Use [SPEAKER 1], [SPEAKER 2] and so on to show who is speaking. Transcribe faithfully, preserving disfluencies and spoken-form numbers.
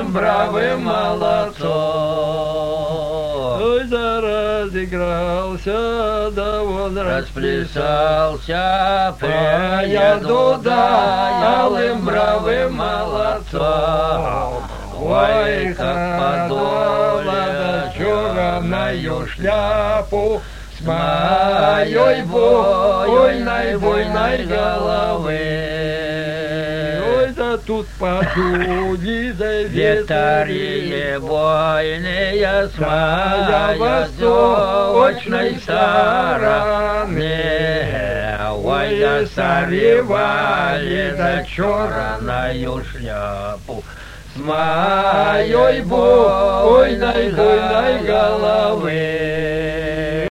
[SPEAKER 1] бравым молодцом.
[SPEAKER 2] Ой, да разыгрался, да он
[SPEAKER 1] Расплясался, приеду, да, алым бравым молодцом. Ой, как подола черную шляпу с моей войной, войной головы.
[SPEAKER 2] Ой, да тут подули, да
[SPEAKER 1] Ветрие войны с моей восточной стороны. Ой, да соревали, да черную шляпу с моей войной, войной головы.